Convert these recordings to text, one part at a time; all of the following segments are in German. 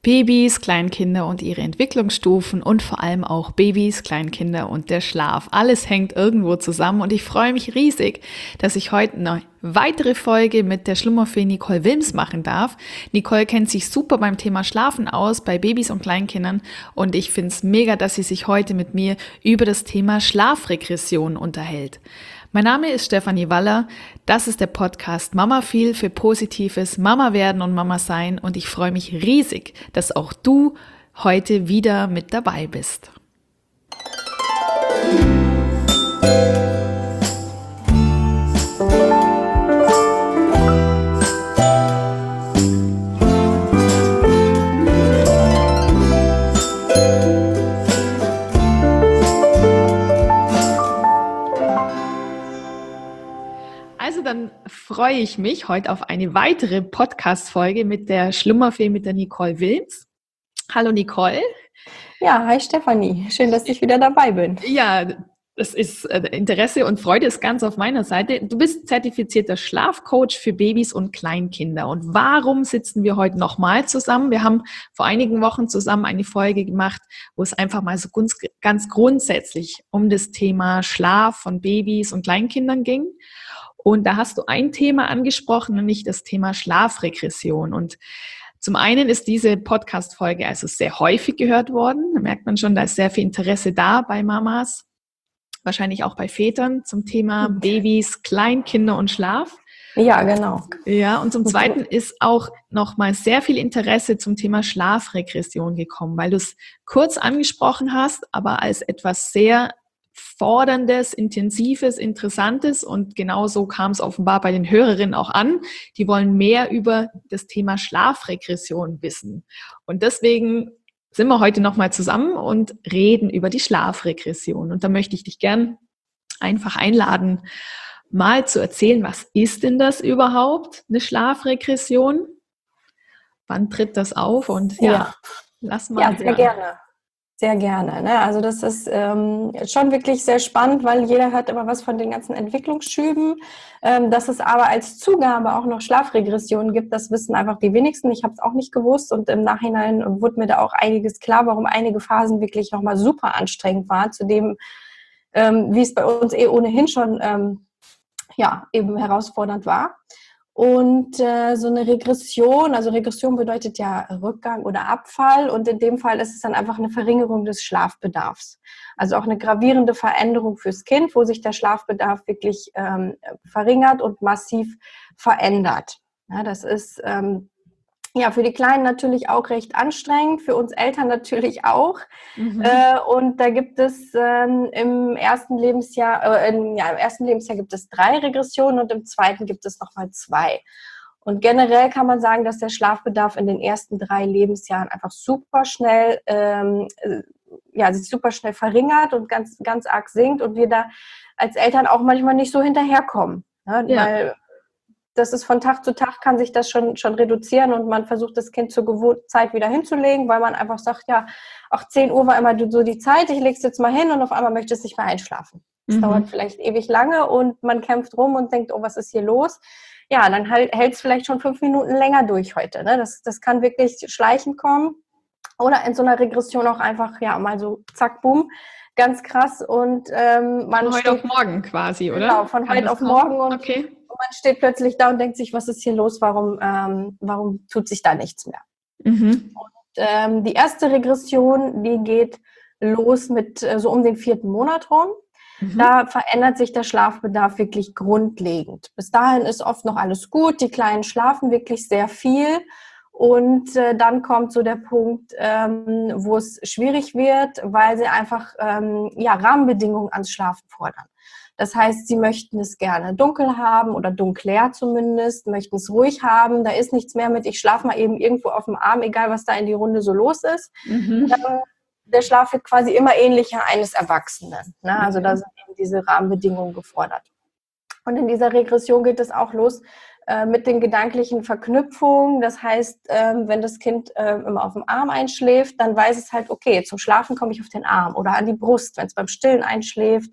Babys, Kleinkinder und ihre Entwicklungsstufen und vor allem auch Babys, Kleinkinder und der Schlaf. Alles hängt irgendwo zusammen und ich freue mich riesig, dass ich heute eine weitere Folge mit der Schlummerfee Nicole Wilms machen darf. Nicole kennt sich super beim Thema Schlafen aus, bei Babys und Kleinkindern, und ich finde es mega, dass sie sich heute mit mir über das Thema Schlafregression unterhält. Mein Name ist Stefanie Waller, das ist der Podcast Mama viel für positives Mama werden und Mama sein, und ich freue mich riesig, dass auch du heute wieder mit dabei bist. Dann freue ich mich heute auf eine weitere Podcast-Folge mit der Schlummerfee, mit der Nicole Wilms. Hallo Nicole. Ja, hi Stefanie. Schön, dass ich wieder dabei bin. Ja, das ist Interesse und Freude ist ganz auf meiner Seite. Du bist zertifizierter Schlafcoach für Babys und Kleinkinder. Und warum sitzen wir heute nochmal zusammen? Wir haben vor einigen Wochen zusammen eine Folge gemacht, wo es einfach mal so ganz grundsätzlich um das Thema Schlaf von Babys und Kleinkindern ging. Und da hast du ein Thema angesprochen, nämlich das Thema Schlafregression. Und zum einen ist diese Podcast-Folge also sehr häufig gehört worden. Da merkt man schon, da ist sehr viel Interesse da bei Mamas, wahrscheinlich auch bei Vätern zum Thema Babys, Kleinkinder und Schlaf. Ja, genau. Ja, und zum Zweiten ist auch nochmal sehr viel Interesse zum Thema Schlafregression gekommen, weil du es kurz angesprochen hast, aber als etwas sehr Forderndes, Intensives, Interessantes, und genauso kam es offenbar bei den Hörerinnen auch an. Die wollen mehr über das Thema Schlafregression wissen. Und deswegen sind wir heute nochmal zusammen und reden über die Schlafregression. Und da möchte ich dich gern einfach einladen, mal zu erzählen, was ist denn das überhaupt, eine Schlafregression? Wann tritt das auf? Und lass mal. Ja, sehr gerne. Sehr gerne. Ne? Also das ist schon wirklich sehr spannend, weil jeder hört immer was von den ganzen Entwicklungsschüben. Dass es aber als Zugabe auch noch Schlafregressionen gibt, das wissen einfach die wenigsten. Ich habe es auch nicht gewusst, und im Nachhinein wurde mir da auch einiges klar, warum einige Phasen wirklich nochmal super anstrengend waren, zu dem, wie es bei uns ohnehin schon eben herausfordernd war. Und so eine Regression, also Regression bedeutet ja Rückgang oder Abfall, und in dem Fall ist es dann einfach eine Verringerung des Schlafbedarfs. Also auch eine gravierende Veränderung fürs Kind, wo sich der Schlafbedarf wirklich verringert und massiv verändert. Ja, das ist für die Kleinen natürlich auch recht anstrengend, für uns Eltern natürlich auch. Und da gibt es im ersten Lebensjahr gibt es 3 Regressionen und im zweiten gibt es nochmal 2. Und generell kann man sagen, dass der Schlafbedarf in den ersten 3 Lebensjahren einfach super schnell sich super schnell verringert und ganz, ganz arg sinkt, und wir da als Eltern auch manchmal nicht so hinterherkommen. Ne? Ja. Weil das ist von Tag zu Tag, kann sich das schon reduzieren, und man versucht, das Kind zur gewohnten Zeit wieder hinzulegen, weil man einfach sagt, ja, auch 10 Uhr war immer so die Zeit, ich lege es jetzt mal hin, und auf einmal möchte es nicht mehr einschlafen. Das dauert vielleicht ewig lange und man kämpft rum und denkt, oh, was ist hier los? Ja, dann hält es vielleicht schon 5 Minuten länger durch heute. Ne? Das kann wirklich schleichend kommen, oder in so einer Regression auch einfach, mal so zack, boom, ganz krass. Und von heute auf morgen quasi, oder? Genau, von heute auf morgen, und man steht plötzlich da und denkt sich, was ist hier los, warum tut sich da nichts mehr? Und die erste Regression, die geht los mit so um den 4. Monat rum. Da verändert sich der Schlafbedarf wirklich grundlegend. Bis dahin ist oft noch alles gut, die Kleinen schlafen wirklich sehr viel. Und dann kommt so der Punkt, wo es schwierig wird, weil sie einfach Rahmenbedingungen ans Schlafen fordern. Das heißt, sie möchten es gerne dunkel haben oder dunkler zumindest, möchten es ruhig haben. Da ist nichts mehr mit, ich schlafe mal eben irgendwo auf dem Arm, egal was da in die Runde so los ist. Der Schlaf wird quasi immer ähnlicher eines Erwachsenen. Ne? Also da sind eben diese Rahmenbedingungen gefordert. Und in dieser Regression geht es auch los mit den gedanklichen Verknüpfungen. Das heißt, wenn das Kind immer auf dem Arm einschläft, dann weiß es halt, okay, zum Schlafen komme ich auf den Arm oder an die Brust, wenn es beim Stillen einschläft.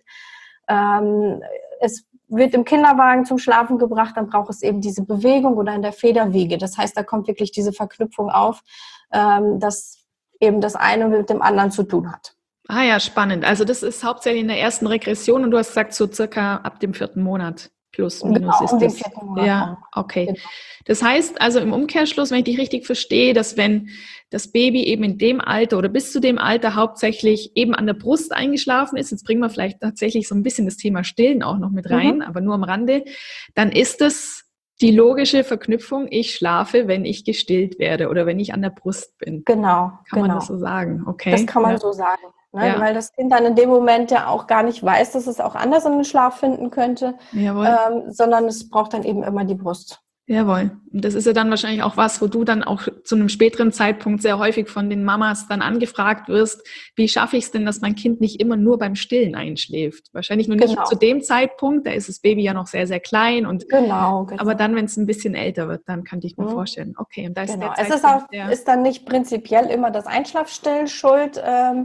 Es wird im Kinderwagen zum Schlafen gebracht, dann braucht es eben diese Bewegung oder in der Federwiege. Das heißt, da kommt wirklich diese Verknüpfung auf. dass eben das eine mit dem anderen zu tun hat. Ah ja, spannend. Also das ist hauptsächlich in der ersten Regression und du hast gesagt, so circa ab dem 4. Monat plus minus Genau, ist um den das. 4. Monat Ja, okay. Genau. Das heißt also im Umkehrschluss, wenn ich dich richtig verstehe, dass wenn das Baby eben in dem Alter oder bis zu dem Alter hauptsächlich eben an der Brust eingeschlafen ist, jetzt bringen wir vielleicht tatsächlich so ein bisschen das Thema Stillen auch noch mit rein, aber nur am Rande, dann ist das die logische Verknüpfung, ich schlafe, wenn ich gestillt werde oder wenn ich an der Brust bin. Genau. Kann man das so sagen? Okay. Das kann man so sagen. Ne? Ja. Weil das Kind dann in dem Moment ja auch gar nicht weiß, dass es auch anders in den Schlaf finden könnte, sondern es braucht dann eben immer die Brust. Jawohl. Und das ist ja dann wahrscheinlich auch was, wo du dann auch zu einem späteren Zeitpunkt sehr häufig von den Mamas dann angefragt wirst, wie schaffe ich es denn, dass mein Kind nicht immer nur beim Stillen einschläft? Wahrscheinlich nur nicht zu dem Zeitpunkt, da ist das Baby ja noch sehr, sehr klein. Und aber dann, wenn es ein bisschen älter wird, dann kann ich mir vorstellen, okay, und da ist der Zeitpunkt, ist dann nicht prinzipiell immer das Einschlafstillen schuld.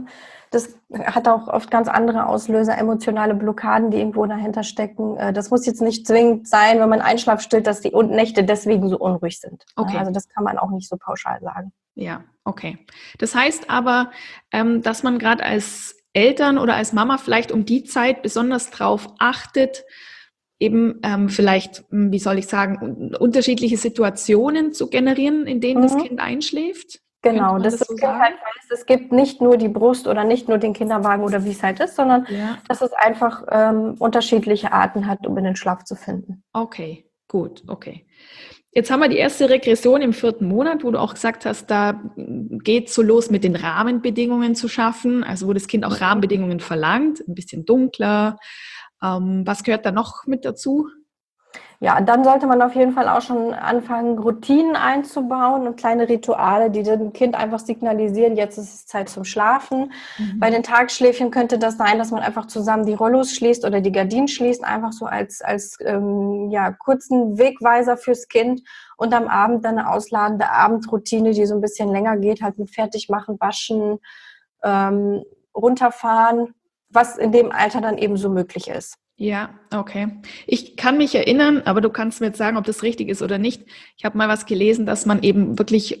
Das hat auch oft ganz andere Auslöser, emotionale Blockaden, die irgendwo dahinter stecken. Das muss jetzt nicht zwingend sein, wenn man Einschlaf stillt, dass die Nächte deswegen so unruhig sind. Okay. Also das kann man auch nicht so pauschal sagen. Ja, okay. Das heißt aber, dass man gerade als Eltern oder als Mama vielleicht um die Zeit besonders drauf achtet, eben vielleicht, wie soll ich sagen, unterschiedliche Situationen zu generieren, in denen das Kind einschläft. Genau, dass das Kind halt weiß, es gibt nicht nur die Brust oder nicht nur den Kinderwagen oder wie es halt ist, sondern dass es einfach unterschiedliche Arten hat, um in den Schlaf zu finden. Okay, gut, okay. Jetzt haben wir die erste Regression im 4. Monat, wo du auch gesagt hast, da geht es so los mit den Rahmenbedingungen zu schaffen, also wo das Kind auch Rahmenbedingungen verlangt, ein bisschen dunkler. Was gehört da noch mit dazu? Ja, dann sollte man auf jeden Fall auch schon anfangen, Routinen einzubauen und kleine Rituale, die dem Kind einfach signalisieren, jetzt ist es Zeit zum Schlafen. Bei den Tagschläfchen könnte das sein, dass man einfach zusammen die Rollos schließt oder die Gardinen schließt, einfach so als kurzen Wegweiser fürs Kind, und am Abend dann eine ausladende Abendroutine, die so ein bisschen länger geht, halt mit Fertigmachen, Waschen, runterfahren, was in dem Alter dann eben so möglich ist. Ja, okay. Ich kann mich erinnern, aber du kannst mir jetzt sagen, ob das richtig ist oder nicht. Ich habe mal was gelesen, dass man eben wirklich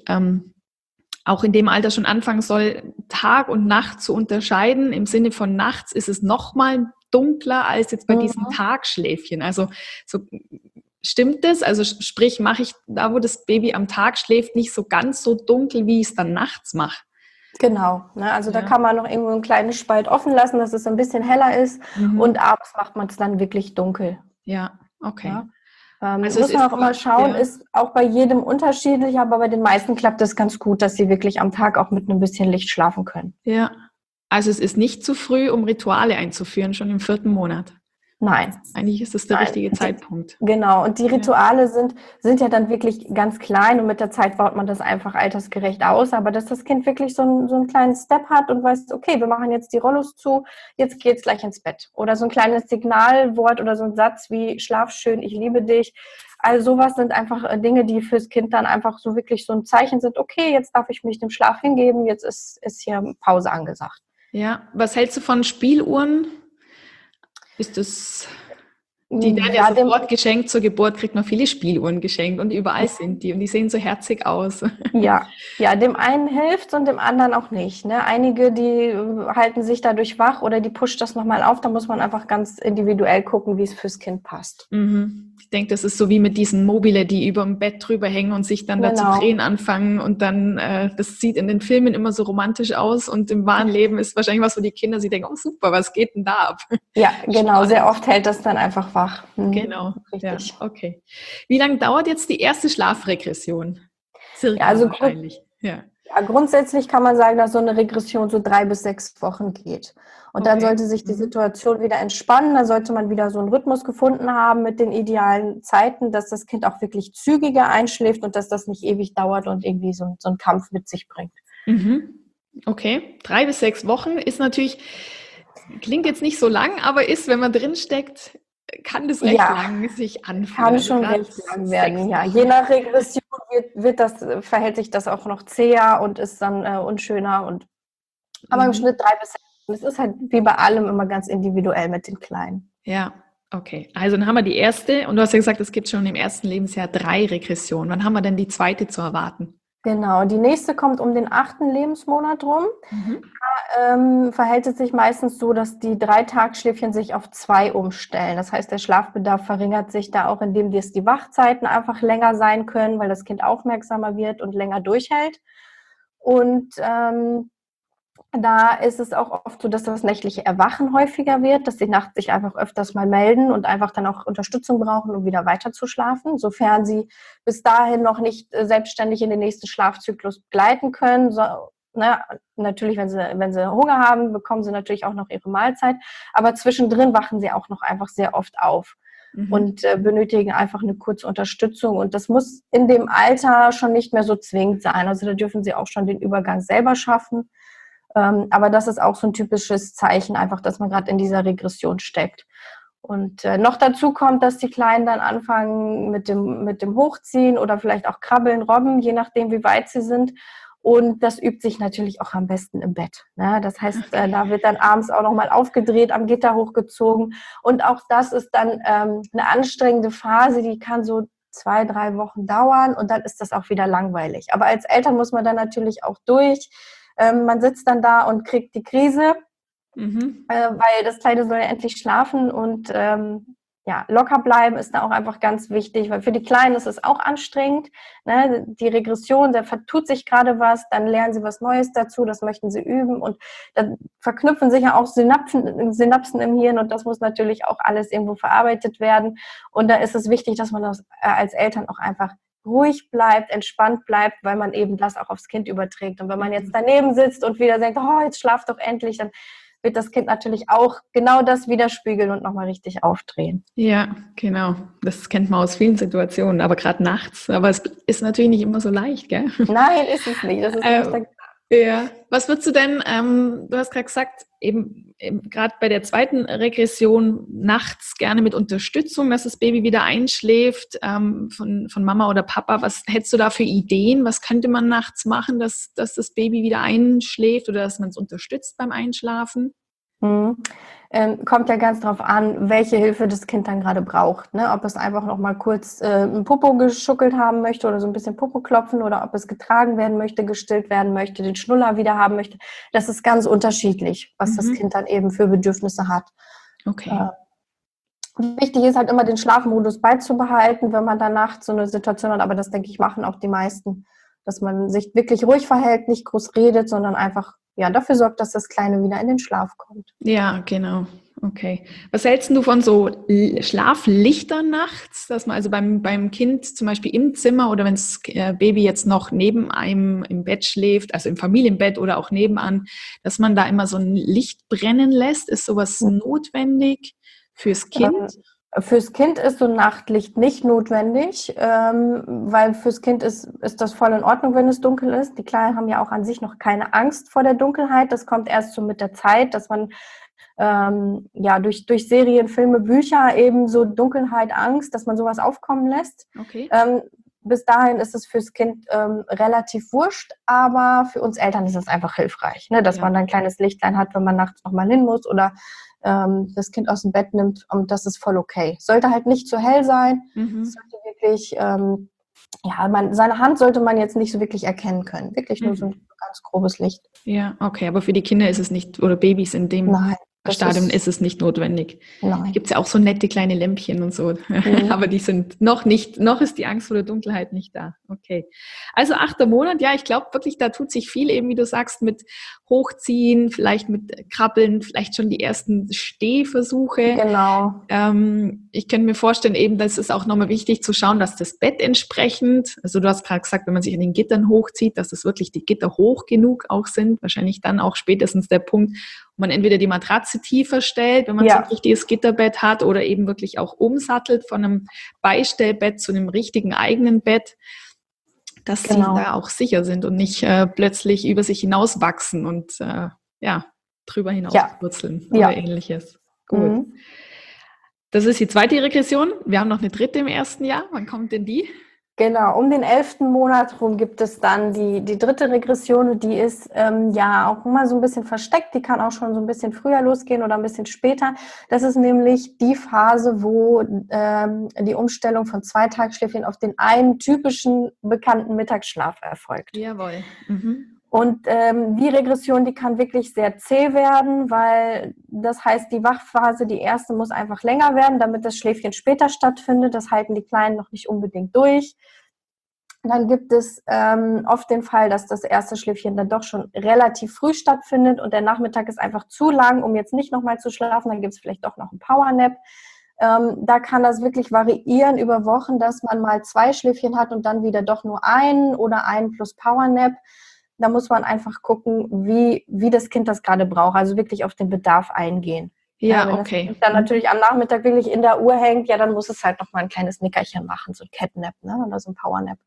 auch in dem Alter schon anfangen soll, Tag und Nacht zu unterscheiden. Im Sinne von nachts ist es noch mal dunkler als jetzt bei diesen Tagschläfchen. Also so, stimmt das? Also sprich, mache ich da, wo das Baby am Tag schläft, nicht so ganz so dunkel, wie ich es dann nachts mache? Genau, ne? Also da kann man noch irgendwo einen kleinen Spalt offen lassen, dass es ein bisschen heller ist, und abends macht man es dann wirklich dunkel. Ja, okay. Ja? Also muss man auch immer schauen, ist auch bei jedem unterschiedlich, aber bei den meisten klappt es ganz gut, dass sie wirklich am Tag auch mit ein bisschen Licht schlafen können. Ja, also es ist nicht zu früh, um Rituale einzuführen, schon im 4. Monat. Nein. Eigentlich ist es der richtige Zeitpunkt. Genau, und die Rituale sind ja dann wirklich ganz klein, und mit der Zeit baut man das einfach altersgerecht aus, aber dass das Kind wirklich so einen kleinen Step hat und weiß, okay, wir machen jetzt die Rollos zu, jetzt geht's gleich ins Bett. Oder so ein kleines Signalwort oder so ein Satz wie schlaf schön, ich liebe dich. Also sowas sind einfach Dinge, die fürs Kind dann einfach so wirklich so ein Zeichen sind, okay, jetzt darf ich mich dem Schlaf hingeben, jetzt ist hier Pause angesagt. Ja, was hältst du von Spieluhren? Ist das, die werden ja sofort geschenkt, zur Geburt kriegt man viele Spieluhren geschenkt und überall sind die und die sehen so herzig aus. Ja, dem einen hilft und dem anderen auch nicht. Ne? Einige, die halten sich dadurch wach oder die pusht das nochmal auf, da muss man einfach ganz individuell gucken, wie es fürs Kind passt. Ich denke, das ist so wie mit diesen Mobile, die über dem Bett drüber hängen und sich dann da zu drehen anfangen und dann, das sieht in den Filmen immer so romantisch aus und im wahren Leben ist wahrscheinlich was, wo die Kinder sich denken, oh super, was geht denn da ab? Ja, genau, sehr oft hält das dann einfach wach. Genau, richtig. Ja, okay. Wie lange dauert jetzt die erste Schlafregression? Circa wahrscheinlich. Ja, grundsätzlich kann man sagen, dass so eine Regression so 3 bis 6 Wochen geht. Und dann sollte sich die Situation wieder entspannen, dann sollte man wieder so einen Rhythmus gefunden haben mit den idealen Zeiten, dass das Kind auch wirklich zügiger einschläft und dass das nicht ewig dauert und irgendwie so einen Kampf mit sich bringt. Okay, 3 bis 6 Wochen ist natürlich, klingt jetzt nicht so lang, aber ist, wenn man drinsteckt, kann das recht lang sich anfühlen. Kann schon recht lang werden, ja. Je nach Regression verhält sich das auch noch zäher und ist dann unschöner. Aber im Schnitt 3 bis 6 Wochen. Es ist halt wie bei allem immer ganz individuell mit den Kleinen. Ja, okay. Also dann haben wir die erste, und du hast ja gesagt, es gibt schon im ersten Lebensjahr 3 Regressionen. Wann haben wir denn die zweite zu erwarten? Genau, die nächste kommt um den 8. Lebensmonat rum. Mhm. Verhält es sich meistens so, dass die 3-Tagschläfchen sich auf 2 umstellen. Das heißt, der Schlafbedarf verringert sich da auch, indem die Wachzeiten einfach länger sein können, weil das Kind aufmerksamer wird und länger durchhält. Und da ist es auch oft so, dass das nächtliche Erwachen häufiger wird, dass sie nachts sich einfach öfters mal melden und einfach dann auch Unterstützung brauchen, um wieder weiter zu schlafen, sofern sie bis dahin noch nicht selbstständig in den nächsten Schlafzyklus begleiten können. So, ne, natürlich, wenn sie Hunger haben, bekommen sie natürlich auch noch ihre Mahlzeit, aber zwischendrin wachen sie auch noch einfach sehr oft auf. Und benötigen einfach eine kurze Unterstützung. Und das muss in dem Alter schon nicht mehr so zwingend sein. Also da dürfen sie auch schon den Übergang selber schaffen. Aber das ist auch so ein typisches Zeichen, einfach, dass man gerade in dieser Regression steckt. Und noch dazu kommt, dass die Kleinen dann anfangen mit dem Hochziehen oder vielleicht auch Krabbeln, Robben, je nachdem, wie weit sie sind. Und das übt sich natürlich auch am besten im Bett. Ne? Das heißt, da wird dann abends auch nochmal aufgedreht, am Gitter hochgezogen. Und auch das ist dann eine anstrengende Phase, die kann so 2-3 Wochen dauern und dann ist das auch wieder langweilig. Aber als Eltern muss man dann natürlich auch durch. Man sitzt dann da und kriegt die Krise, weil das Kleine soll ja endlich schlafen und locker bleiben ist da auch einfach ganz wichtig, weil für die Kleinen ist es auch anstrengend. Ne? Die Regression, da vertut sich gerade was, dann lernen sie was Neues dazu, das möchten sie üben und dann verknüpfen sich ja auch Synapsen im Hirn und das muss natürlich auch alles irgendwo verarbeitet werden. Und da ist es wichtig, dass man das als Eltern auch einfach ruhig bleibt, entspannt bleibt, weil man eben das auch aufs Kind überträgt. Und wenn man jetzt daneben sitzt und wieder denkt, oh, jetzt schlaf doch endlich, dann wird das Kind natürlich auch genau das widerspiegeln und nochmal richtig aufdrehen. Ja, genau. Das kennt man aus vielen Situationen, aber gerade nachts. Aber es ist natürlich nicht immer so leicht, gell? Nein, ist es nicht. Das ist nicht ja. Was würdest du denn, du hast gerade gesagt, eben gerade bei der zweiten Regression nachts gerne mit Unterstützung, dass das Baby wieder einschläft, von Mama oder Papa. Was hättest du da für Ideen? Was könnte man nachts machen, dass das Baby wieder einschläft oder dass man es unterstützt beim Einschlafen? Kommt ja ganz drauf an, welche Hilfe das Kind dann gerade braucht. Ne? Ob es einfach noch mal kurz ein Popo geschuckelt haben möchte oder so ein bisschen Popo klopfen oder ob es getragen werden möchte, gestillt werden möchte, den Schnuller wieder haben möchte. Das ist ganz unterschiedlich, was das Kind dann eben für Bedürfnisse hat. Okay. Wichtig ist halt immer den Schlafmodus beizubehalten, wenn man dann nachts so eine Situation hat, aber das, denke ich, machen auch die meisten, dass man sich wirklich ruhig verhält, nicht groß redet, sondern einfach dafür sorgt, dass das Kleine wieder in den Schlaf kommt. Ja, genau. Okay. Was hältst du von so Schlaflichtern nachts, dass man also beim Kind zum Beispiel im Zimmer oder wenn das Baby jetzt noch neben einem im Bett schläft, also im Familienbett oder auch nebenan, dass man da immer so ein Licht brennen lässt? Ist sowas notwendig fürs Kind? Fürs Kind ist so ein Nachtlicht nicht notwendig, weil fürs Kind ist das voll in Ordnung, wenn es dunkel ist. Die Kleinen haben ja auch an sich noch keine Angst vor der Dunkelheit. Das kommt erst so mit der Zeit, dass man durch Serien, Filme, Bücher eben so Dunkelheit, Angst, dass man sowas aufkommen lässt. Okay. Bis dahin ist es fürs Kind relativ wurscht, aber für uns Eltern ist es einfach hilfreich, ne? Dass man dann ein kleines Lichtlein hat, wenn man nachts nochmal hin muss oder das Kind aus dem Bett nimmt und das ist voll okay. Sollte halt nicht zu hell sein, sollte wirklich, seine Hand sollte man jetzt nicht so wirklich erkennen können. Wirklich nur so ein ganz grobes Licht. Ja, okay, aber für die Kinder ist es nicht, oder Babys in dem Stadium ist es nicht notwendig. Nein. Gibt es ja auch so nette kleine Lämpchen und so, aber die sind noch ist die Angst vor der Dunkelheit nicht da. Okay. Also 8. Monat, ja, ich glaube wirklich, da tut sich viel eben, wie du sagst, mit Hochziehen, vielleicht mit Krabbeln, vielleicht schon die ersten Stehversuche. Genau. Ich könnte mir vorstellen, eben, das ist auch nochmal wichtig zu schauen, dass das Bett entsprechend, also du hast gerade gesagt, wenn man sich an den Gittern hochzieht, dass das wirklich die Gitter hoch genug auch sind, wahrscheinlich dann auch spätestens der Punkt, wo man entweder die Matratze tiefer stellt, wenn man so ein richtiges Gitterbett hat oder eben wirklich auch umsattelt von einem Beistellbett zu einem richtigen eigenen Bett, dass sie da auch sicher sind und nicht plötzlich über sich hinauswachsen und drüber hinauswurzeln oder ähnliches. Gut. Das ist die zweite Regression. Wir haben noch eine dritte im ersten Jahr. Wann kommt denn die? Genau, um den 11. Monat rum gibt es dann die dritte Regression, die ist ja auch immer so ein bisschen versteckt, die kann auch schon so ein bisschen früher losgehen oder ein bisschen später. Das ist nämlich die Phase, wo die Umstellung von 2 Tagesschläfchen auf den einen typischen bekannten Mittagsschlaf erfolgt. Jawohl. Mhm. Und die Regression, die kann wirklich sehr zäh werden, weil das heißt, die Wachphase, die erste, muss einfach länger werden, damit das Schläfchen später stattfindet. Das halten die Kleinen noch nicht unbedingt durch. Dann gibt es oft den Fall, dass das erste Schläfchen dann doch schon relativ früh stattfindet und der Nachmittag ist einfach zu lang, um jetzt nicht nochmal zu schlafen. Dann gibt es vielleicht doch noch einen Powernap. Da kann das wirklich variieren über Wochen, dass man mal 2 Schläfchen hat und dann wieder doch nur einen oder einen plus Powernap. Da muss man einfach gucken, wie das Kind das gerade braucht, also wirklich auf den Bedarf eingehen. Ja, wenn okay. das Kind dann natürlich am Nachmittag wirklich in der Uhr hängt, ja, dann muss es halt noch mal ein kleines Nickerchen machen, so ein Catnap, ne, oder so ein Powernap.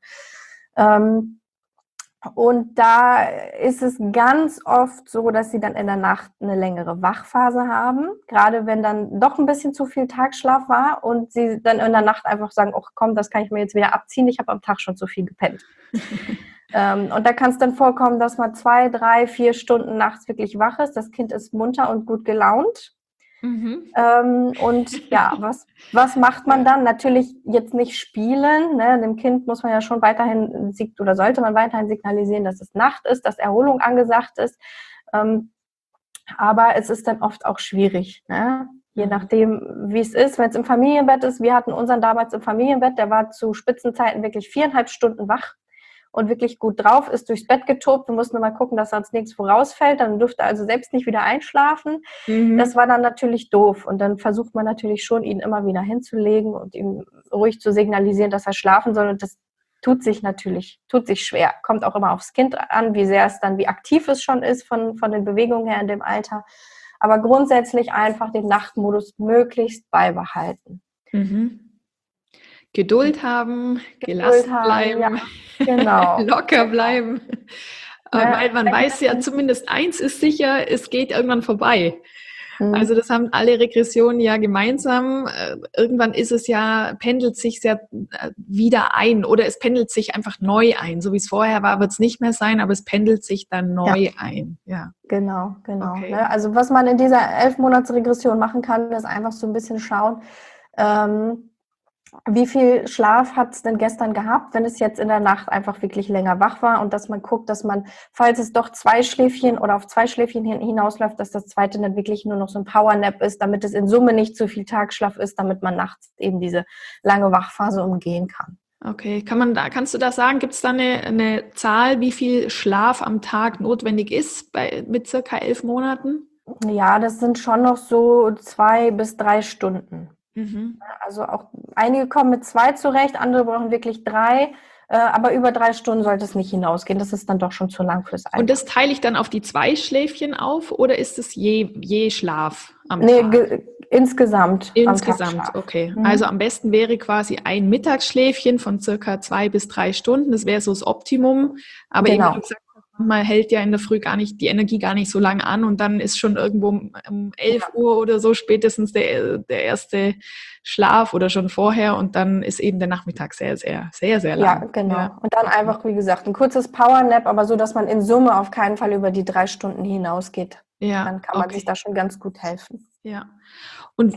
Und da ist es ganz oft so, dass sie dann in der Nacht eine längere Wachphase haben, gerade wenn dann doch ein bisschen zu viel Tagschlaf war und sie dann in der Nacht einfach sagen, oh komm, das kann ich mir jetzt wieder abziehen, ich habe am Tag schon zu viel gepennt. Und da kann es dann vorkommen, dass man 2, 3, 4 Stunden nachts wirklich wach ist. Das Kind ist munter und gut gelaunt. Mhm. Und ja, was macht man dann? Natürlich jetzt nicht spielen. Ne? Dem Kind muss man ja schon weiterhin oder sollte man weiterhin signalisieren, dass es Nacht ist, dass Erholung angesagt ist. Aber es ist dann oft auch schwierig, ne? Je nachdem, wie es ist. Wenn es im Familienbett ist, wir hatten unseren damals im Familienbett, der war zu Spitzenzeiten wirklich 4,5 Stunden wach und wirklich gut drauf, ist durchs Bett getobt. Wir mussten mal gucken, dass er uns nirgendwo rausfällt. Dann durfte er also selbst nicht wieder einschlafen. Mhm. Das war dann natürlich doof. Und dann versucht man natürlich schon, ihn immer wieder hinzulegen und ihm ruhig zu signalisieren, dass er schlafen soll. Und das tut sich schwer. Kommt auch immer aufs Kind an, wie aktiv es schon ist von den Bewegungen her in dem Alter. Aber grundsätzlich einfach den Nachtmodus möglichst beibehalten. Mhm. Geduld haben, gelassen bleiben, ja, genau. locker bleiben. Weil man weiß ja, zumindest eins ist sicher, es geht irgendwann vorbei. Also das haben alle Regressionen ja gemeinsam. Irgendwann pendelt sich ja wieder ein oder es pendelt sich einfach neu ein. So wie es vorher war, wird es nicht mehr sein, aber es pendelt sich dann neu ein. Ja. Genau. Okay. Ne? Also was man in dieser 11-Monats-Regression machen kann, ist einfach so ein bisschen schauen, wie viel Schlaf hat es denn gestern gehabt, wenn es jetzt in der Nacht einfach wirklich länger wach war und dass man guckt, dass man, falls es doch 2 Schläfchen oder auf 2 Schläfchen hinausläuft, dass das zweite dann wirklich nur noch so ein Powernap ist, damit es in Summe nicht zu viel Tagschlaf ist, damit man nachts eben diese lange Wachphase umgehen kann. Okay, kannst du das sagen? Gibt es da eine Zahl, wie viel Schlaf am Tag notwendig ist mit circa 11 Monaten? Ja, das sind schon noch so 2 bis 3 Stunden. Mhm. Also auch einige kommen mit 2 zurecht, andere brauchen wirklich 3, aber über 3 Stunden sollte es nicht hinausgehen. Das ist dann doch schon zu lang fürs Alter. Und das teile ich dann auf die 2 Schläfchen auf oder ist es je Schlaf am Tag? Insgesamt. Insgesamt, okay. Also am besten wäre quasi ein Mittagsschläfchen von circa 2 bis 3 Stunden. Das wäre so das Optimum. Aber eben, wie du gesagt hast, manchmal hält ja in der Früh die Energie gar nicht so lange an und dann ist schon irgendwo um 11 Uhr oder so spätestens der erste Schlaf oder schon vorher und dann ist eben der Nachmittag sehr, sehr, sehr, sehr lang. Ja, genau. Ja. Und dann einfach, wie gesagt, ein kurzes Powernap, aber so, dass man in Summe auf keinen Fall über die 3 Stunden hinausgeht. Ja, dann kann man sich da schon ganz gut helfen. Ja. Und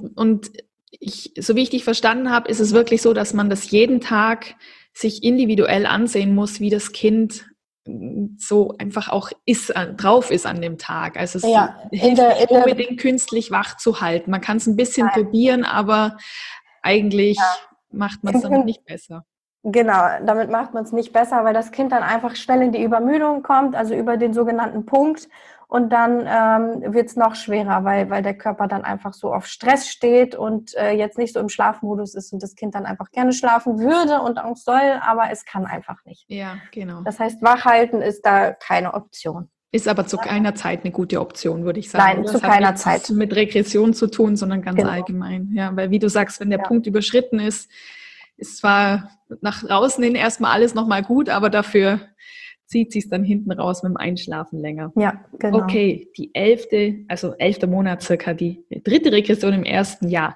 so wie ich dich verstanden habe, ist es wirklich so, dass man das jeden Tag sich individuell ansehen muss, wie das Kind so einfach auch drauf ist an dem Tag. Also es hilft nicht unbedingt künstlich wach zu halten. Man kann es ein bisschen probieren, aber eigentlich macht man es dann nicht besser. Genau, damit macht man es nicht besser, weil das Kind dann einfach schnell in die Übermüdung kommt, also über den sogenannten Punkt. Und dann wird es noch schwerer, weil der Körper dann einfach so auf Stress steht und jetzt nicht so im Schlafmodus ist und das Kind dann einfach gerne schlafen würde und auch soll, aber es kann einfach nicht. Ja, genau. Das heißt, wachhalten ist da keine Option. Ist aber zu keiner Zeit eine gute Option, würde ich sagen. Nein, zu keiner Zeit. Das hat nichts mit Regression zu tun, sondern ganz allgemein. Ja, weil wie du sagst, wenn der Punkt überschritten ist zwar nach draußen hin erstmal alles nochmal gut, aber dafür zieht sich es dann hinten raus mit dem Einschlafen länger. Ja, genau. Okay, die 11. Monat circa, die 3. Regression im ersten Jahr.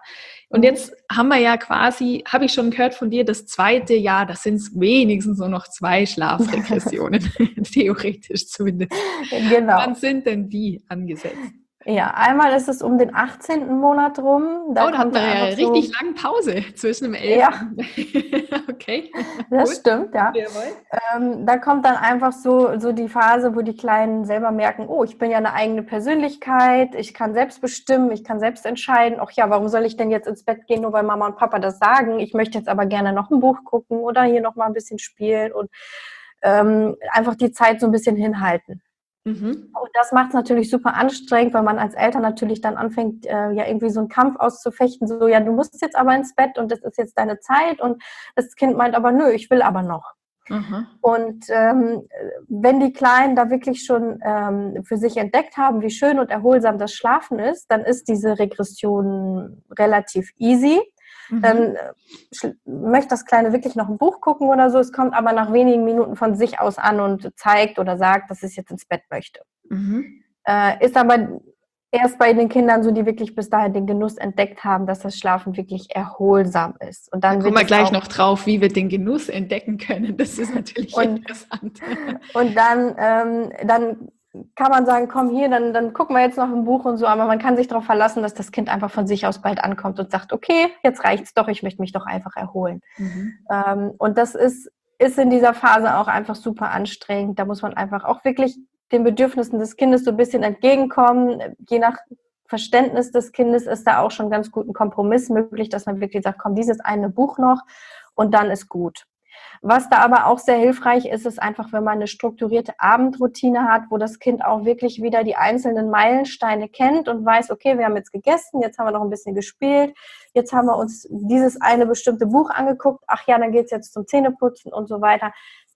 Und jetzt haben wir ja quasi, habe ich schon gehört von dir, das zweite Jahr, das sind wenigstens nur noch 2 Schlafregressionen, theoretisch zumindest. Genau. Wann sind denn die angesetzt? Ja, einmal ist es um den 18. Monat rum. Da hat man ja richtig lange Pause zwischen dem 11. Ja. Okay. Das Gut. stimmt, ja. Da kommt dann einfach so die Phase, wo die Kleinen selber merken, oh, ich bin ja eine eigene Persönlichkeit, ich kann selbst bestimmen, ich kann selbst entscheiden. Ach ja, warum soll ich denn jetzt ins Bett gehen, nur weil Mama und Papa das sagen? Ich möchte jetzt aber gerne noch ein Buch gucken oder hier noch mal ein bisschen spielen und einfach die Zeit so ein bisschen hinhalten. Und das macht es natürlich super anstrengend, weil man als Eltern natürlich dann anfängt, ja irgendwie so einen Kampf auszufechten, so, ja, du musst jetzt aber ins Bett und das ist jetzt deine Zeit und das Kind meint aber, nö, ich will aber noch. Und wenn die Kleinen da wirklich schon für sich entdeckt haben, wie schön und erholsam das Schlafen ist, dann ist diese Regression relativ easy. Dann möchte das Kleine wirklich noch ein Buch gucken oder so. Es kommt aber nach wenigen Minuten von sich aus an und zeigt oder sagt, dass es jetzt ins Bett möchte. Ist aber erst bei den Kindern so, die wirklich bis dahin den Genuss entdeckt haben, dass das Schlafen wirklich erholsam ist. Und dann da kommen wir gleich noch drauf, wie wir den Genuss entdecken können. Das ist natürlich interessant. Und dann kann man sagen, komm hier, dann gucken wir jetzt noch ein Buch und so, aber man kann sich darauf verlassen, dass das Kind einfach von sich aus bald ankommt und sagt, okay, jetzt reicht's doch, ich möchte mich doch einfach erholen. Und das ist in dieser Phase auch einfach super anstrengend. Da muss man einfach auch wirklich den Bedürfnissen des Kindes so ein bisschen entgegenkommen. Je nach Verständnis des Kindes ist da auch schon ganz gut ein Kompromiss möglich, dass man wirklich sagt, komm, dieses eine Buch noch und dann ist gut. Was da aber auch sehr hilfreich ist, ist einfach, wenn man eine strukturierte Abendroutine hat, wo das Kind auch wirklich wieder die einzelnen Meilensteine kennt und weiß, okay, wir haben jetzt gegessen, jetzt haben wir noch ein bisschen gespielt, jetzt haben wir uns dieses eine bestimmte Buch angeguckt, ach ja, dann geht es jetzt zum Zähneputzen und so weiter.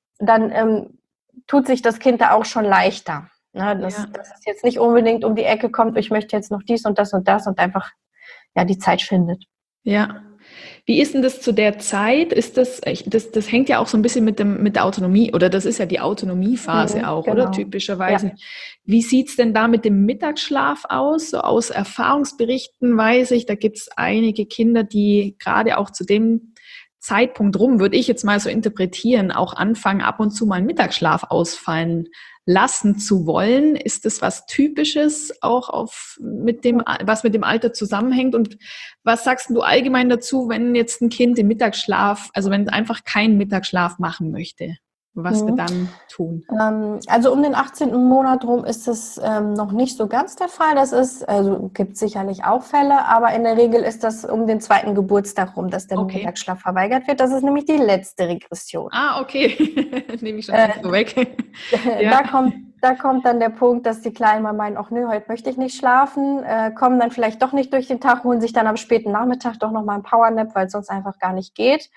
Dann tut sich das Kind da auch schon leichter. Ne? Dass es jetzt nicht unbedingt um die Ecke kommt, ich möchte jetzt noch dies und das und einfach ja die Zeit findet. Ja. Wie ist denn das zu der Zeit? Ist das hängt ja auch so ein bisschen mit der Autonomie, oder das ist ja die Autonomiephase auch, genau. Oder? Typischerweise. Ja. Wie sieht's denn da mit dem Mittagsschlaf aus? So aus Erfahrungsberichten weiß ich, da gibt's einige Kinder, die gerade auch zu dem Zeitpunkt rum, würde ich jetzt mal so interpretieren, auch anfangen, ab und zu mal einen Mittagsschlaf ausfallen lassen zu wollen. Ist das was Typisches auch was mit dem Alter zusammenhängt? Und was sagst du allgemein dazu, wenn jetzt ein Kind den Mittagsschlaf, also wenn es einfach keinen Mittagsschlaf machen möchte? Was wir dann tun? Also um den 18. Monat rum ist es noch nicht so ganz der Fall. Gibt sicherlich auch Fälle, aber in der Regel ist das um den 2. Geburtstag rum, dass der Mittagsschlaf verweigert wird. Das ist nämlich die letzte Regression. Ah, okay. Nehme ich schon so weg. Ja. Da kommt dann der Punkt, dass die Kleinen mal meinen, ach nö, heute möchte ich nicht schlafen, kommen dann vielleicht doch nicht durch den Tag, holen sich dann am späten Nachmittag doch nochmal einen Powernap, weil es sonst einfach gar nicht geht,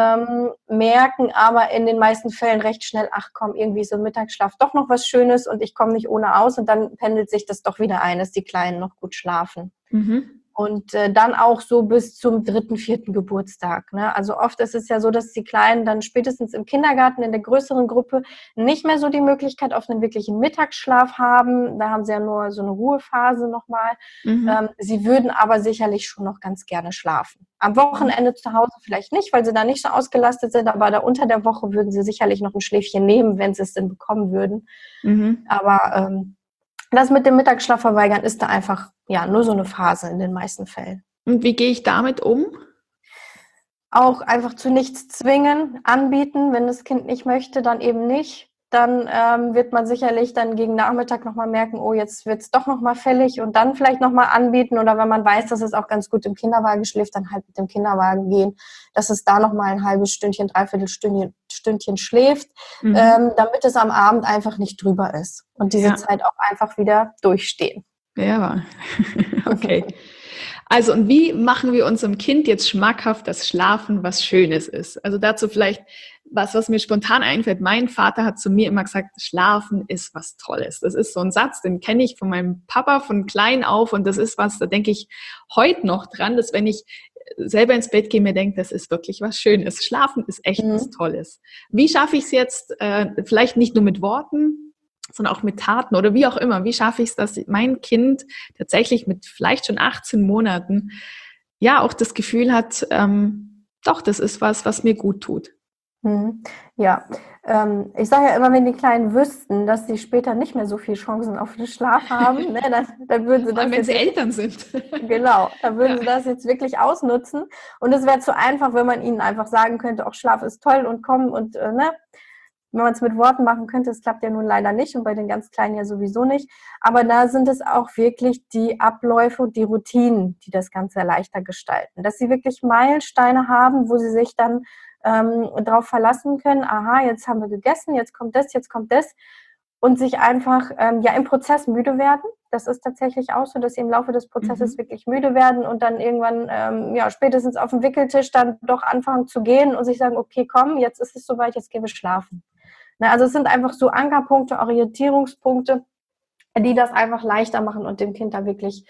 merken aber in den meisten Fällen recht schnell, ach komm, irgendwie so Mittagsschlaf doch noch was Schönes und ich komme nicht ohne aus und dann pendelt sich das doch wieder ein, dass die Kleinen noch gut schlafen. Und dann auch so bis zum 3., 4. Geburtstag. Ne? Also oft ist es ja so, dass die Kleinen dann spätestens im Kindergarten in der größeren Gruppe nicht mehr so die Möglichkeit auf einen wirklichen Mittagsschlaf haben. Da haben sie ja nur so eine Ruhephase nochmal. Sie würden aber sicherlich schon noch ganz gerne schlafen. Am Wochenende zu Hause vielleicht nicht, weil sie da nicht so ausgelastet sind, aber da unter der Woche würden sie sicherlich noch ein Schläfchen nehmen, wenn sie es denn bekommen würden. Aber das mit dem Mittagsschlaf verweigern ist da einfach nur so eine Phase in den meisten Fällen. Und wie gehe ich damit um? Auch einfach zu nichts zwingen, anbieten. Wenn das Kind nicht möchte, dann eben nicht. Dann wird man sicherlich dann gegen Nachmittag nochmal merken, oh, jetzt wird es doch nochmal fällig und dann vielleicht nochmal anbieten. Oder wenn man weiß, dass es auch ganz gut im Kinderwagen schläft, dann halt mit dem Kinderwagen gehen, dass es da nochmal ein halbes Stündchen, Stündchen schläft, damit es am Abend einfach nicht drüber ist. Und diese Zeit auch einfach wieder durchstehen. Ja, okay. Also, und wie machen wir unserem Kind jetzt schmackhaft, dass Schlafen was Schönes ist? Also dazu vielleicht was mir spontan einfällt. Mein Vater hat zu mir immer gesagt, Schlafen ist was Tolles. Das ist so ein Satz, den kenne ich von meinem Papa von klein auf und das ist was, da denke ich heute noch dran, dass wenn ich selber ins Bett gehe, mir denke, das ist wirklich was Schönes. Schlafen ist echt was Tolles. Wie schaffe ich es jetzt, vielleicht nicht nur mit Worten, sondern auch mit Taten oder wie auch immer. Wie schaffe ich es, dass mein Kind tatsächlich mit vielleicht schon 18 Monaten ja auch das Gefühl hat, doch, das ist was mir gut tut. Ja, ich sage ja immer, wenn die Kleinen wüssten, dass sie später nicht mehr so viele Chancen auf den Schlaf haben, ne, dann würden sie Vor allem, das wenn jetzt sie wirklich, Eltern sind. genau, dann würden Ja. sie das jetzt wirklich ausnutzen. Und es wäre zu einfach, wenn man ihnen einfach sagen könnte, auch Schlaf ist toll und komm und ne, wenn man es mit Worten machen könnte, das klappt ja nun leider nicht und bei den ganz Kleinen ja sowieso nicht. Aber da sind es auch wirklich die Abläufe und die Routinen, die das Ganze leichter gestalten. Dass sie wirklich Meilensteine haben, wo sie sich dann darauf verlassen können, aha, jetzt haben wir gegessen, jetzt kommt das und sich einfach ja im Prozess müde werden. Das ist tatsächlich auch so, dass sie im Laufe des Prozesses wirklich müde werden und dann irgendwann, ja, spätestens auf dem Wickeltisch dann doch anfangen zu gehen und sich sagen, okay, komm, jetzt ist es soweit, jetzt gehen wir schlafen. Ne, also es sind einfach so Ankerpunkte, Orientierungspunkte, die das einfach leichter machen und dem Kind da wirklich,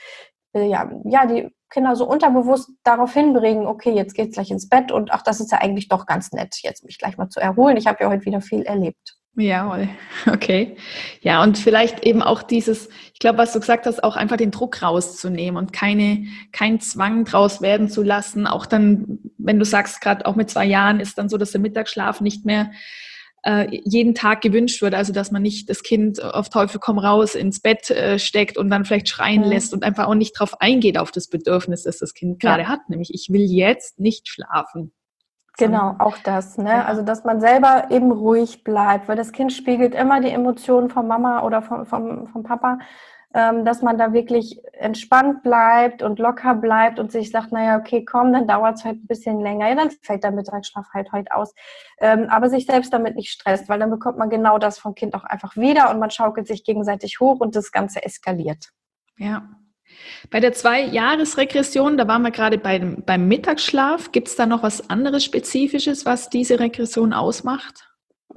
ja, die Kinder so unterbewusst darauf hinbringen, okay, jetzt geht's gleich ins Bett und ach, das ist ja eigentlich doch ganz nett, jetzt mich gleich mal zu erholen. Ich habe ja heute wieder viel erlebt. Jawohl, okay. Ja, und vielleicht eben auch dieses, ich glaube, was du gesagt hast, auch einfach den Druck rauszunehmen und keinen Zwang draus werden zu lassen. Auch dann, wenn du sagst, gerade auch mit 2 Jahren ist dann so, dass der Mittagsschlaf nicht mehr jeden Tag gewünscht wird. Also, dass man nicht das Kind auf Teufel komm raus ins Bett steckt und dann vielleicht schreien lässt und einfach auch nicht drauf eingeht auf das Bedürfnis, das das Kind gerade hat. Nämlich, ich will jetzt nicht schlafen. Genau, auch das, ne? Ja. Also, dass man selber eben ruhig bleibt, weil das Kind spiegelt immer die Emotionen von Mama oder vom Papa, dass man da wirklich entspannt bleibt und locker bleibt und sich sagt, naja, okay, komm, dann dauert es halt ein bisschen länger, ja, dann fällt der Mittagsschlaf halt heute aus. Aber sich selbst damit nicht stresst, weil dann bekommt man genau das vom Kind auch einfach wieder und man schaukelt sich gegenseitig hoch und das Ganze eskaliert. Ja. Bei der 2-Jahres-Regression, da waren wir gerade beim Mittagsschlaf. Gibt es da noch was anderes Spezifisches, was diese Regression ausmacht?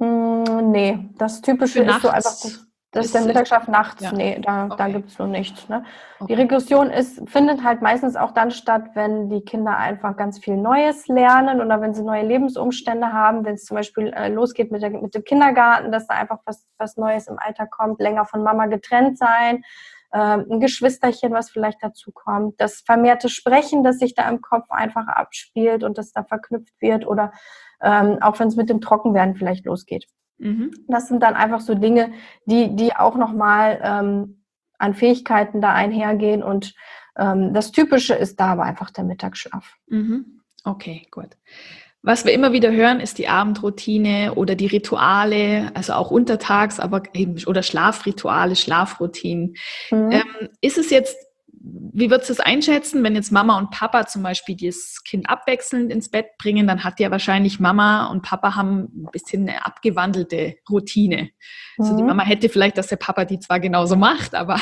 Nee, das Typische Für ist so einfach, nachts? dass der Mittagsschlaf nachts, Ja. nee, da Okay. gibt es so nichts. Ne? Die Okay. Regression findet halt meistens auch dann statt, wenn die Kinder einfach ganz viel Neues lernen oder wenn sie neue Lebensumstände haben, wenn es zum Beispiel losgeht mit dem Kindergarten, dass da einfach was Neues im Alltag kommt, länger von Mama getrennt sein, ein Geschwisterchen, was vielleicht dazu kommt, das vermehrte Sprechen, das sich da im Kopf einfach abspielt und das da verknüpft wird oder auch wenn es mit dem Trockenwerden vielleicht losgeht. Das sind dann einfach so Dinge, die auch nochmal an Fähigkeiten da einhergehen und das Typische ist da aber einfach der Mittagsschlaf. Okay, gut. Was wir immer wieder hören, ist die Abendroutine oder die Rituale, also auch untertags, aber eben, oder Schlafrituale, Schlafroutinen. Ist es jetzt, wie würdest du es einschätzen, wenn jetzt Mama und Papa zum Beispiel das Kind abwechselnd ins Bett bringen, dann hat ja wahrscheinlich Mama und Papa haben ein bisschen eine abgewandelte Routine. Also die Mama hätte vielleicht, dass der Papa die zwar genauso macht, aber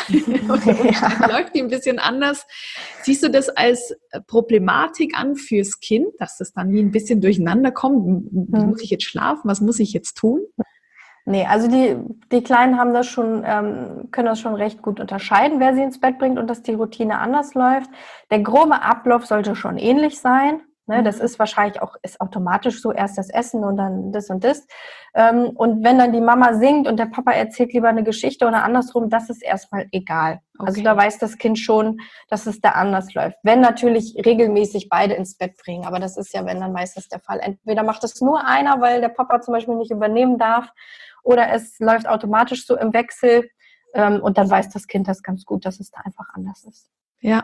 läuft die ein bisschen anders. Siehst du das als Problematik an fürs Kind, dass das dann wie ein bisschen durcheinander kommt? Wie muss ich jetzt schlafen? Was muss ich jetzt tun? Nee, also die Kleinen haben das schon, können das schon recht gut unterscheiden, wer sie ins Bett bringt und dass die Routine anders läuft. Der grobe Ablauf sollte schon ähnlich sein. Ne? Das ist wahrscheinlich auch ist automatisch so, erst das Essen und dann das und das. Und wenn dann die Mama singt und der Papa erzählt lieber eine Geschichte oder andersrum, das ist erstmal egal. Okay. Also da weiß das Kind schon, dass es da anders läuft. Wenn natürlich regelmäßig beide ins Bett bringen, aber das ist ja, wenn dann meistens der Fall. Entweder macht es nur einer, weil der Papa zum Beispiel nicht übernehmen darf, oder es läuft automatisch so im Wechsel und dann weiß das Kind das ganz gut, dass es da einfach anders ist. Ja.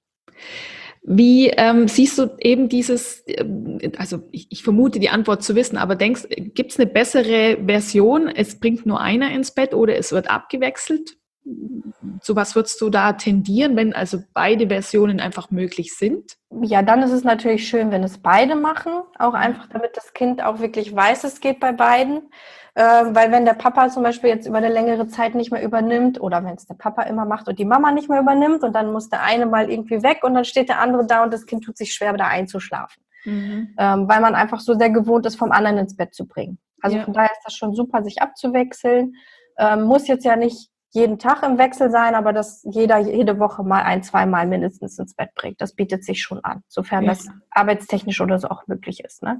Wie siehst du eben dieses, also ich vermute die Antwort zu wissen, aber gibt es eine bessere Version, es bringt nur einer ins Bett oder es wird abgewechselt? Zu was würdest du da tendieren, wenn also beide Versionen einfach möglich sind? Ja, dann ist es natürlich schön, wenn es beide machen, auch einfach, damit das Kind auch wirklich weiß, es geht bei beiden. Weil wenn der Papa zum Beispiel jetzt über eine längere Zeit nicht mehr übernimmt oder wenn es der Papa immer macht und die Mama nicht mehr übernimmt und dann muss der eine mal irgendwie weg und dann steht der andere da und das Kind tut sich schwer, da einzuschlafen. Weil man einfach so sehr gewohnt ist, vom anderen ins Bett zu bringen. Also von daher ist das schon super, sich abzuwechseln. Muss jetzt ja nicht jeden Tag im Wechsel sein, aber dass jede Woche mal 1-2 Mal mindestens ins Bett bringt. Das bietet sich schon an, sofern das arbeitstechnisch oder so auch möglich ist. Ne?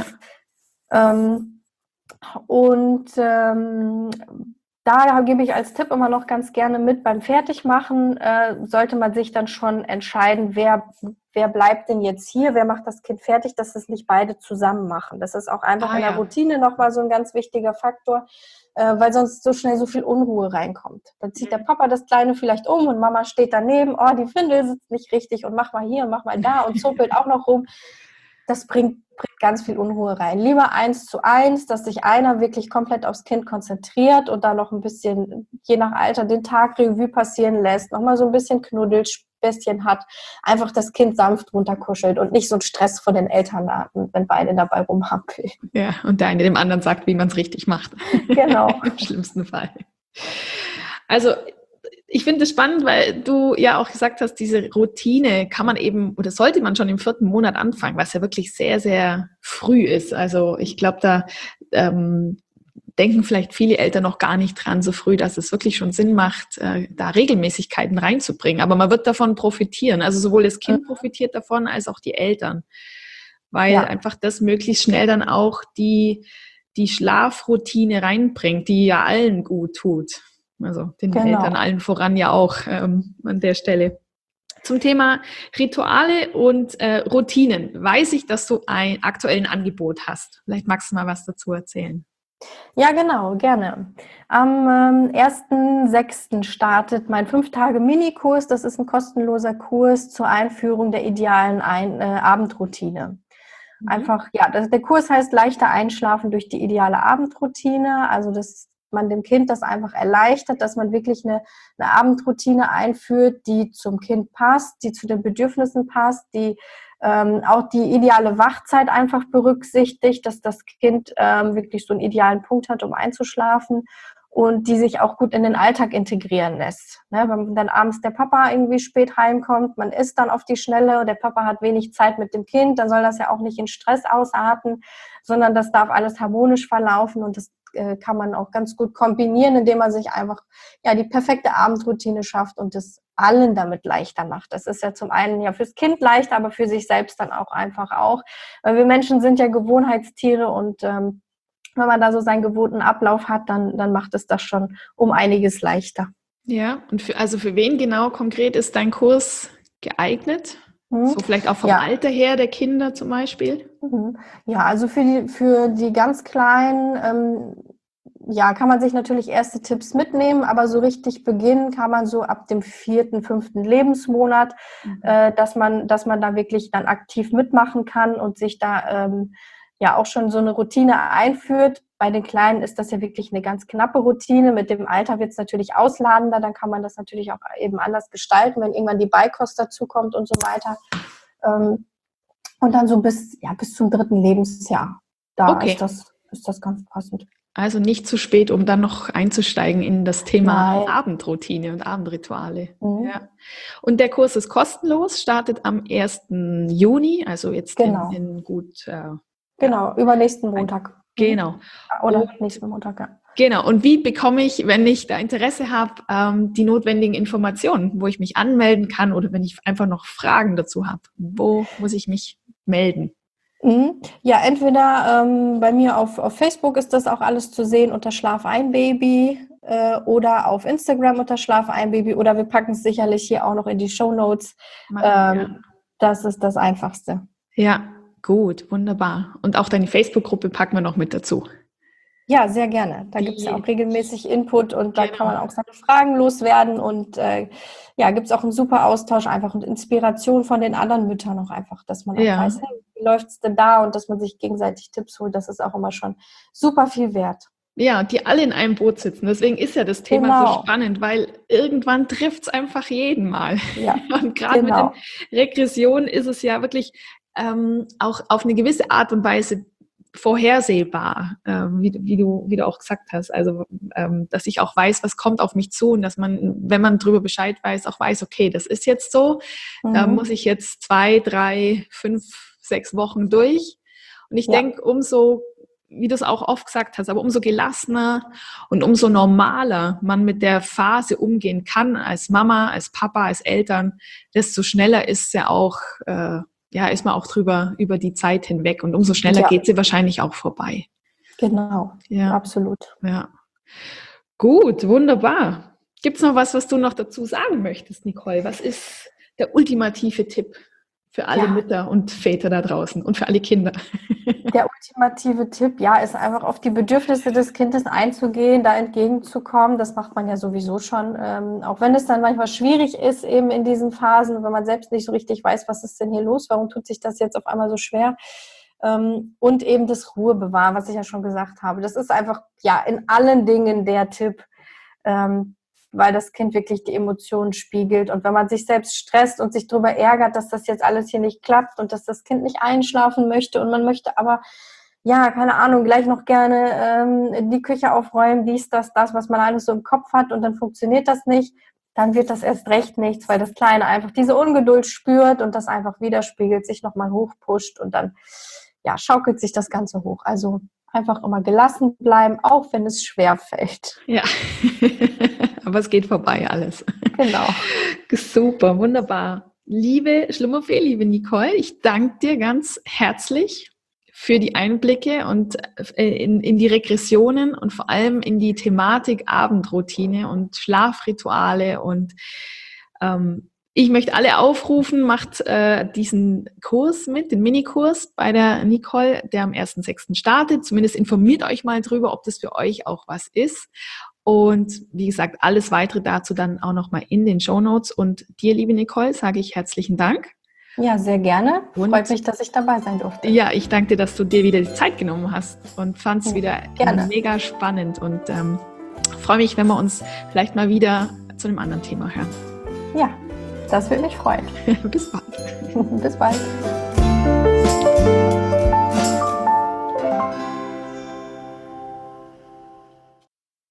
Ja. Da gebe ich als Tipp immer noch ganz gerne mit, beim Fertigmachen sollte man sich dann schon entscheiden, wer wer bleibt denn jetzt hier, wer macht das Kind fertig, dass es nicht beide zusammen machen. Das ist auch einfach in der Routine nochmal so ein ganz wichtiger Faktor, weil sonst so schnell so viel Unruhe reinkommt. Dann zieht der Papa das Kleine vielleicht um und Mama steht daneben, oh, die Windel sitzt nicht richtig und mach mal hier und mach mal da und zuppelt auch noch rum. Das bringt ganz viel Unruhe rein. Lieber 1:1, dass sich einer wirklich komplett aufs Kind konzentriert und da noch ein bisschen, je nach Alter, den Tag Revue passieren lässt, nochmal so ein bisschen Knuddelspäßchen hat, einfach das Kind sanft runterkuschelt und nicht so einen Stress von den Eltern hatten, wenn beide dabei rumhampeln. Ja, und der eine dem anderen sagt, wie man es richtig macht. Genau. Im schlimmsten Fall. Also ich finde es spannend, weil du ja auch gesagt hast, diese Routine kann man eben oder sollte man schon im 4. Monat anfangen, was ja wirklich sehr, sehr früh ist. Also ich glaube, da denken vielleicht viele Eltern noch gar nicht dran so früh, dass es wirklich schon Sinn macht, da Regelmäßigkeiten reinzubringen. Aber man wird davon profitieren. Also sowohl das Kind profitiert davon, als auch die Eltern. Weil einfach das möglichst schnell dann auch die Schlafroutine reinbringt, die ja allen gut tut. Also den Eltern allen voran ja auch an der Stelle. Zum Thema Rituale und Routinen weiß ich, dass du aktuell ein Angebot hast. Vielleicht magst du mal was dazu erzählen. Ja, genau, gerne. Am 1.6. startet mein 5-Tage-Mini-Kurs. Das ist ein kostenloser Kurs zur Einführung der idealen Abendroutine. Einfach, der Kurs heißt leichter Einschlafen durch die ideale Abendroutine. Also, dass man dem Kind das einfach erleichtert, dass man wirklich eine Abendroutine einführt, die zum Kind passt, die zu den Bedürfnissen passt, die auch die ideale Wachzeit einfach berücksichtigt, dass das Kind wirklich so einen idealen Punkt hat, um einzuschlafen und die sich auch gut in den Alltag integrieren lässt. Ne, wenn dann abends der Papa irgendwie spät heimkommt, man isst dann auf die Schnelle, der Papa hat wenig Zeit mit dem Kind, dann soll das ja auch nicht in Stress ausarten, sondern das darf alles harmonisch verlaufen und das kann man auch ganz gut kombinieren, indem man sich einfach die perfekte Abendroutine schafft und es allen damit leichter macht. Das ist ja zum einen ja fürs Kind leichter, aber für sich selbst dann auch einfach auch. Weil wir Menschen sind ja Gewohnheitstiere und wenn man da so seinen gewohnten Ablauf hat, dann macht es das schon um einiges leichter. Ja, und für wen genau konkret ist dein Kurs geeignet? So vielleicht auch vom Alter her der Kinder zum Beispiel? Ja, also für die ganz Kleinen, kann man sich natürlich erste Tipps mitnehmen, aber so richtig beginnen kann man so ab dem 4., 5. Lebensmonat, dass man da wirklich dann aktiv mitmachen kann und sich da auch schon so eine Routine einführt. Bei den Kleinen ist das ja wirklich eine ganz knappe Routine. Mit dem Alter wird es natürlich ausladender, dann kann man das natürlich auch eben anders gestalten, wenn irgendwann die Beikost dazukommt und so weiter. Und dann so bis zum 3. Lebensjahr. Da ist das ganz passend. Also nicht zu spät, um dann noch einzusteigen in das Thema Abendroutine und Abendrituale. Ja. Und der Kurs ist kostenlos, startet am 1. Juni, also jetzt in gut... übernächsten Montag. Genau. Oder nächsten Montag, ja. Genau. Und wie bekomme ich, wenn ich da Interesse habe, die notwendigen Informationen, wo ich mich anmelden kann oder wenn ich einfach noch Fragen dazu habe? Wo muss ich mich melden? Ja, entweder bei mir auf Facebook ist das auch alles zu sehen unter Schlaf ein Baby oder auf Instagram unter Schlaf ein Baby oder wir packen es sicherlich hier auch noch in die Shownotes. Das ist das Einfachste. Ja, gut, wunderbar. Und auch deine Facebook-Gruppe packen wir noch mit dazu. Ja, sehr gerne. Da gibt es ja auch regelmäßig Input und da kann man auch seine Fragen loswerden und gibt es auch einen super Austausch einfach und Inspiration von den anderen Müttern auch einfach, dass man auch weiß, hey, wie läuft es denn da und dass man sich gegenseitig Tipps holt, das ist auch immer schon super viel wert. Ja, die alle in einem Boot sitzen. Deswegen ist ja das Thema so spannend, weil irgendwann trifft es einfach jeden mal. Ja, und gerade mit den Regressionen ist es ja wirklich auch auf eine gewisse Art und Weise vorhersehbar, wie du auch gesagt hast. Also, dass ich auch weiß, was kommt auf mich zu und dass man, wenn man darüber Bescheid weiß, auch weiß, okay, das ist jetzt so, da muss ich jetzt 2, 3, 5, 6 Wochen durch. Und ich denke, umso, wie du es auch oft gesagt hast, aber umso gelassener und umso normaler man mit der Phase umgehen kann, als Mama, als Papa, als Eltern, desto schneller ist ja auch ist man auch über die Zeit hinweg und umso schneller geht sie wahrscheinlich auch vorbei. Genau, absolut. Ja. Gut, wunderbar. Gibt es noch was du noch dazu sagen möchtest, Nicole? Was ist der ultimative Tipp für alle Mütter und Väter da draußen und für alle Kinder. Der ultimative Tipp, ja, ist einfach auf die Bedürfnisse des Kindes einzugehen, da entgegenzukommen. Das macht man ja sowieso schon. Auch wenn es dann manchmal schwierig ist, eben in diesen Phasen, wenn man selbst nicht so richtig weiß, was ist denn hier los, warum tut sich das jetzt auf einmal so schwer? Und eben das Ruhe bewahren, was ich ja schon gesagt habe. Das ist einfach, ja, in allen Dingen der Tipp, weil das Kind wirklich die Emotionen spiegelt. Und wenn man sich selbst stresst und sich darüber ärgert, dass das jetzt alles hier nicht klappt und dass das Kind nicht einschlafen möchte und man möchte aber, ja, keine Ahnung, gleich noch gerne die Küche aufräumen, dies, das, was man alles so im Kopf hat und dann funktioniert das nicht, dann wird das erst recht nichts, weil das Kleine einfach diese Ungeduld spürt und das einfach widerspiegelt, sich nochmal hochpusht und dann, ja, schaukelt sich das Ganze hoch. Also einfach immer gelassen bleiben, auch wenn es schwer fällt. Ja, aber es geht vorbei alles. Genau. Super, wunderbar. Liebe Schlummerfee, liebe Nicole, ich danke dir ganz herzlich für die Einblicke und in die Regressionen und vor allem in die Thematik Abendroutine und Schlafrituale. Und ich möchte alle aufrufen, macht diesen Kurs mit, den Minikurs bei der Nicole, der am 1.6. startet. Zumindest informiert euch mal drüber, ob das für euch auch was ist. Und wie gesagt, alles Weitere dazu dann auch nochmal in den Shownotes. Und dir, liebe Nicole, sage ich herzlichen Dank. Ja, sehr gerne. Freut mich, dass ich dabei sein durfte. Ja, ich danke dir, dass du dir wieder die Zeit genommen hast und fand es wieder mega spannend und freue mich, wenn wir uns vielleicht mal wieder zu einem anderen Thema hören. Ja, das würde mich freuen. Bis bald. Bis bald.